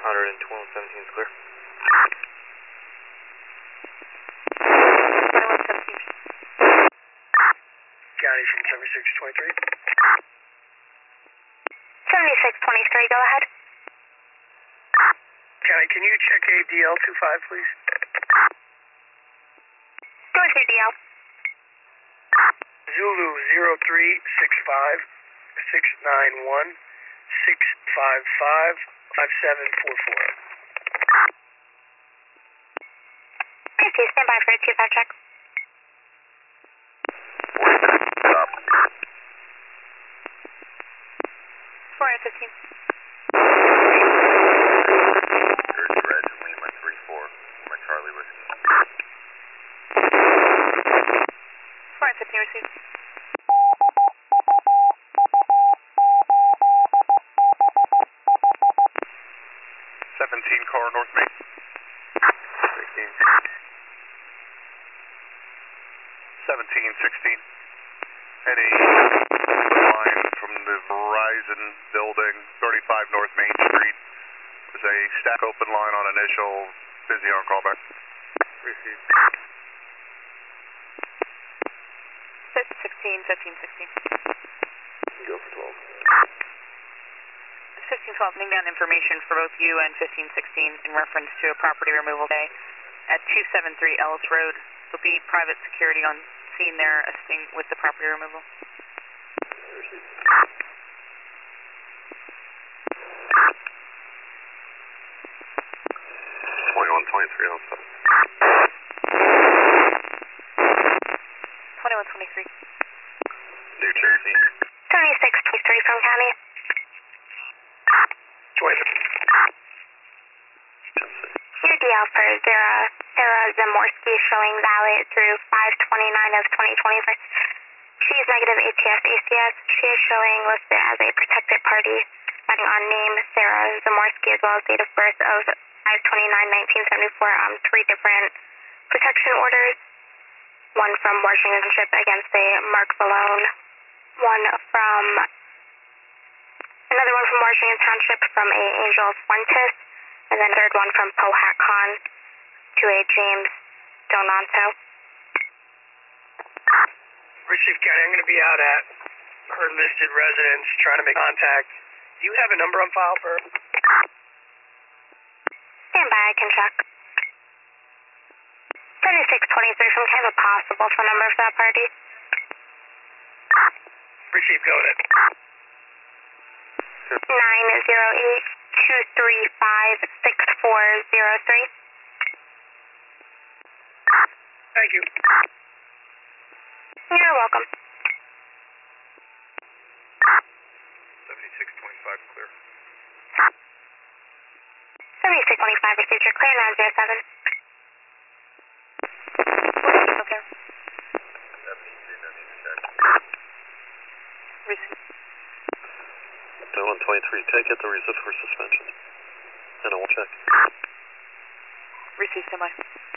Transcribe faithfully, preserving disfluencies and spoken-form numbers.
hundred and twelve seventeen is clear. twenty-one seventeen. County from seventy-six twenty-three. seventy-six twenty-three, go ahead. County, can you check A D L two five, please? Go with your D L. Zulu zero three six five six nine one six five five five seven four four. Okay, so stand by for a two five check. Stop. four eight fifteen. Jersey Red, Lima three four, Lima Charlie Whiskey. four eight fifteen received. seventeen car North Main. sixteen. seventeen sixteen. Any line from the Verizon building, thirty-five North Main Street. There's a stack open line on initial, busy on callback. Received. fifteen sixteen, fifteen sixteen. Go for twelve. fifteen twelve, putting down information for both you and fifteen sixteen in reference to a property removal day at two seventy-three Ellis Road. There'll be private security on scene there assisting with the property removal. twenty-one twenty-three on seven. twenty-one twenty-three. New Jersey. seventy-six twenty-three from County. Your D L for Zara, Sarah Zamorsky showing valid through five twenty-nine of twenty twenty-four. She is negative A T S A C S. She is showing listed as a protected party, adding on name Sarah Zamorsky as well as date of birth of five twenty-nine nineteen seventy-four on three different protection orders. One from Washington Township against a Mark Malone. One from, another one from Washington Township from a Angel Fuentes. And then a third one from Powhatan to a James Donato. Richard County, I'm going to be out at her listed residence trying to make contact. Do you have a number on file for her? Stand by, I can check. seventy-six twenty-three from kind of a possible phone number for that party. Richard, go ahead. nine zero eight two three five six four zero three. Thank you. You're welcome. seventy-six twenty-five clear. seventy-six twenty-five received your clear nine zero seven. Okay. seventy-two, no need to check. Received. one twenty-three, can I get the reason for suspension? And I will check. Received, stand by.